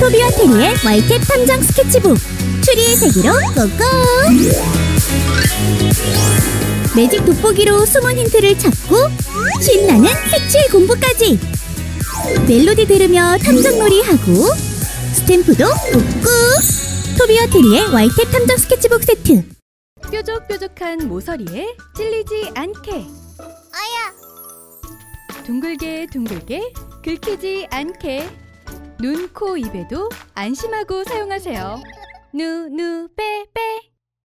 토비와 테리의 와이탭 탐정 스케치북 추리의 세계로 고고! 매직 돋보기로 숨은 힌트를 찾고 신나는 색칠 공부까지! 멜로디 들으며 탐정놀이 하고 스탬프도 꾹꾹! 토비와 테리의 와이탭 탐정 스케치북 세트. 뾰족뾰족한 모서리에 찔리지 않게, 아야! 둥글게 둥글게 긁히지 않게, 눈, 코, 입에도 안심하고 사용하세요. 누, 빼, 빼.